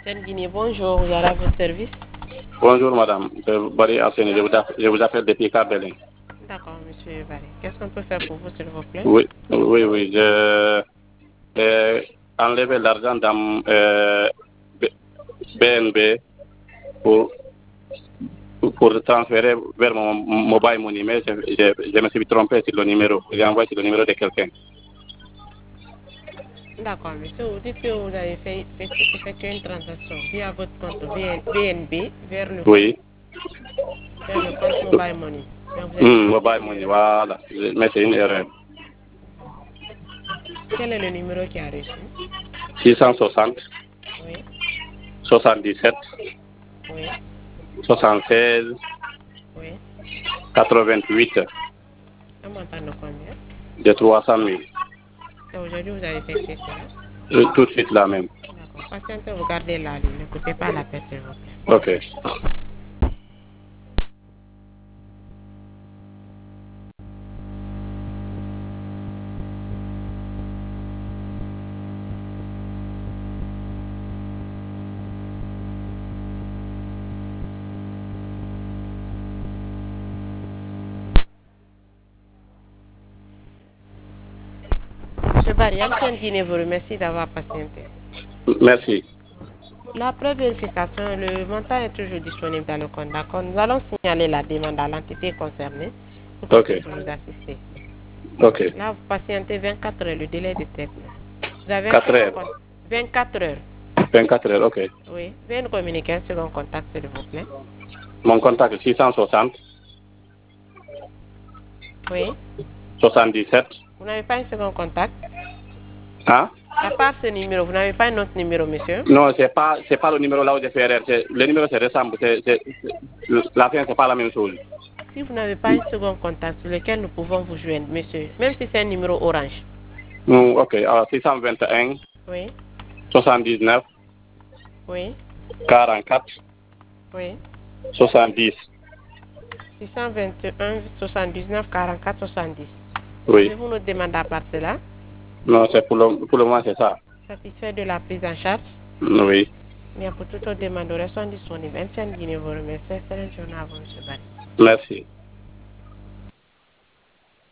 Ancienne Guinée, bonjour, vous à votre service. Bonjour madame, Barry Asseni, je vous appelle depuis Carbelin. D'accord, monsieur Barry. Qu'est-ce qu'on peut faire pour vous, s'il vous plaît? Oui, j'ai enlevé l'argent dans BNB pour, pour transférer vers mon mobile money, mais je me suis trompé sur le numéro. J'ai envoyé sur le numéro de quelqu'un. D'accord, monsieur, vous dites que vous avez effectué une transaction via votre compte BNB Oui. vers le compte Mobile Money. Donc, vous avez utilisé Mobile le money, numéro. voilà. Mais c'est une erreur. Quel est le numéro qui a reçu? 660, Oui, 77, oui, 76, oui. 88, Un montant de combien? de 300 000. Et aujourd'hui, vous avez effectué cela? Tout de suite là même. D'accord. Patientez, vous gardez la ligne. Ne coupez pas la paix, s'il vous plaît. Ok. Monsieur Barry, Ancienne Guinée vous remercie d'avoir patienté. Merci. La pré-vérification, le montant est toujours disponible dans le compte. D'accord. Nous allons signaler la demande à l'entité concernée pour qu'elle Ok. puisse vous assister. Ok. Là, vous patientez 24 heures, le délai de traitement. Vous avez un 4 second heures. contact. 24 heures. 24 heures, ok. Oui. Veuillez nous communiquer un second contact, s'il vous plaît. Mon contact est 660 Oui. 77. Vous n'avez pas un second contact? Hein? À part ce numéro, vous n'avez pas un autre numéro, monsieur? Non, c'est pas le numéro là où j'ai fait erreur. Le numéro se ressemble. La fin, c'est pas la même chose. Si vous n'avez pas un second contact sur lequel nous pouvons vous joindre, monsieur, même si c'est un numéro orange. Ok. 621 Oui. 79 Oui. 44 Oui. 70. 621 79 44 70. Oui. Pouvez-vous nous demander à part cela? Non, c'est pour le moment, c'est ça. Satisfait de la prise en charge? Oui. Bien, pour toute autre demande, nous restons disponibles. Ancienne Guinée vous remercie. Excellente journée à vous, M. Barry. Merci.